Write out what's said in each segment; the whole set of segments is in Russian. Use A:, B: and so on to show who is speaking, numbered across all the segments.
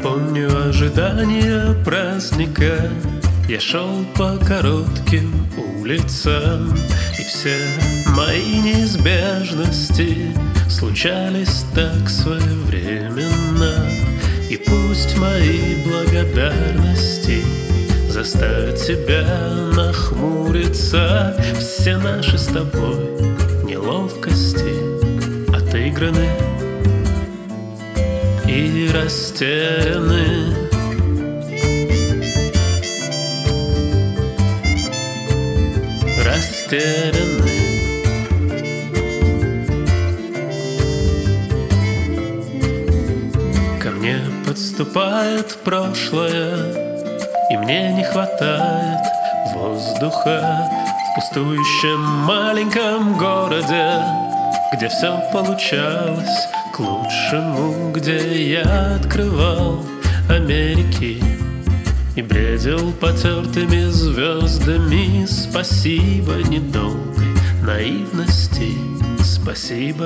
A: Помню ожидание праздника. Я шел по коротким улицам, и все мои неизбежности случались так своевременно. И пусть мои благодарности заставят тебя нахмуриться. Все наши с тобой неловкости отыграны и растеряны. Растеряны. Ко мне подступает прошлое, и мне не хватает воздуха в пустующем маленьком городе, где все получалось к лучшему, где я открывал Америки и бредил потертыми звездами. Спасибо недолгой наивности, спасибо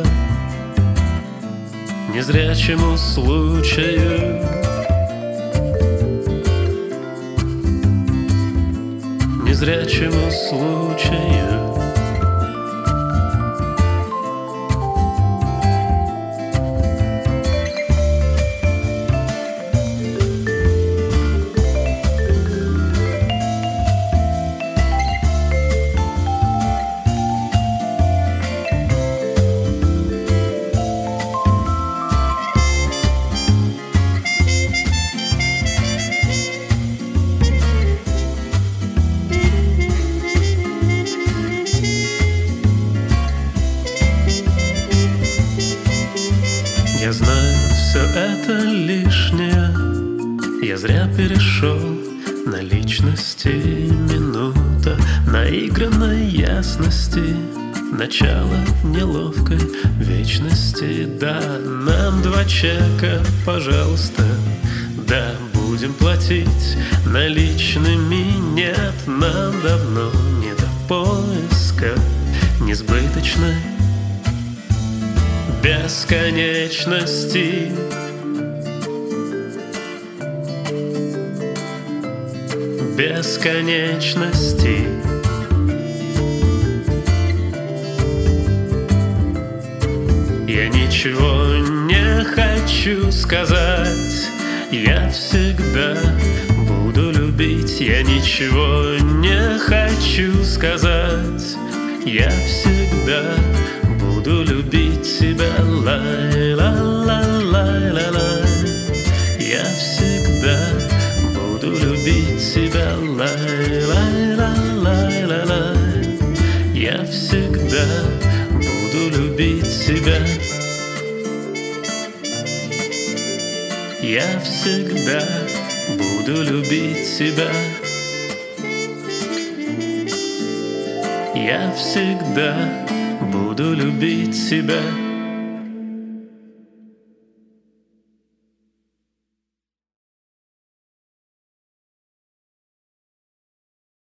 A: незрячему случаю. Незрячему случаю. Я знаю, все это лишнее. Я зря перешел на личности. Минута наигранной ясности, начало неловкой вечности. Да, нам 2 чека, пожалуйста. Да, будем платить наличными. Нет, нам давно не до поиска несбыточной бесконечности. Бесконечности. Я ничего не хочу сказать. Я всегда буду любить. Я ничего не хочу сказать. Я всегда буду любить тебя. Лай-ла-лай-лай-лай-лай. Я всегда буду любить тебя. Лай-ла-лай-лай-лай. Я всегда буду любить тебя. Я всегда буду любить тебя. Я всегда буду любить тебя.